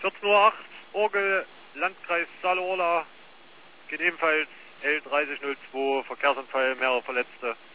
14:08 Uhr, Orgel, Landkreis Saale-Orla, geht ebenfalls L3002, Verkehrsunfall, mehrere Verletzte.